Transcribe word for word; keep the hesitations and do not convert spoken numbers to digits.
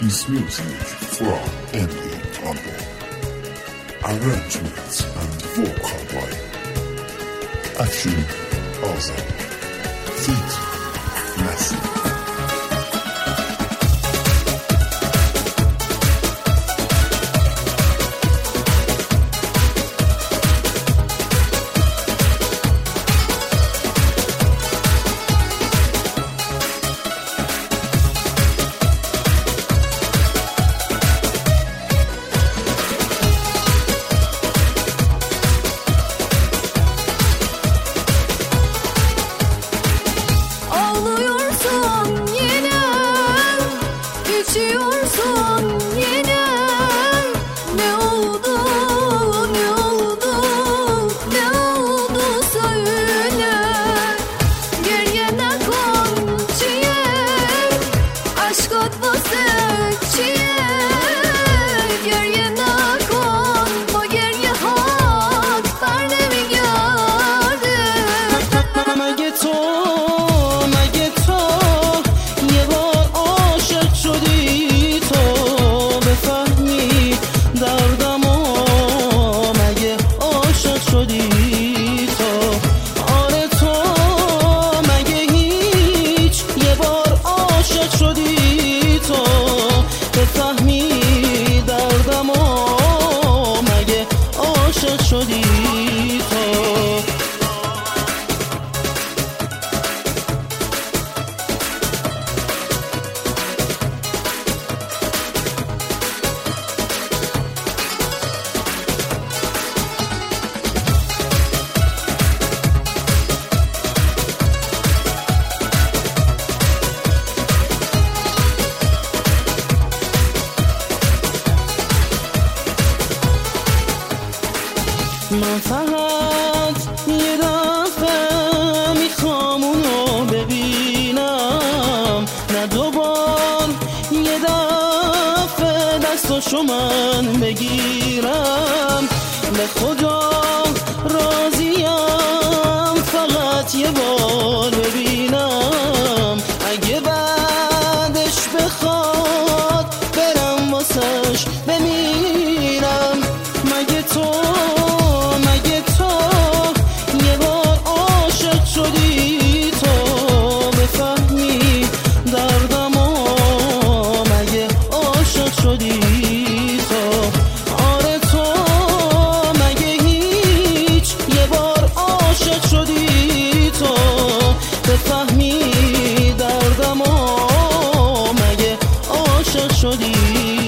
is music from Andy Campbell. Arrangements and vocal by Afshin Azam. Feat Massive. Geçiyorsun yine. Ne oldu, ne oldu, ne oldu söyle. Geriye kon çiye, aşk atması çiye. Geriye kon, bu geriye hak, berne mi geldi? مگه تو مگه تو یه بار عاشق شدی تو بفهمی دردمو مگه عاشق شدی تو آره تو مگه هیچ یه بار عاشق شدی تو بفهمی دردمو مگه عاشق شدی تو من فقط یه دفعه میخوام اونو ببینم نه دوبار یه دفعه دستاشو من بگیرم به خدا راضیم فقط یه بار ببینم اگه بعدش بخواد برم واسش بمیرم مگه تو شدی تو بفهمی دردمو مگه عاشق شدی تو آره تو مگه هیچ یه بار عاشق شدی تو بفهمی دردمو مگه عاشق شدی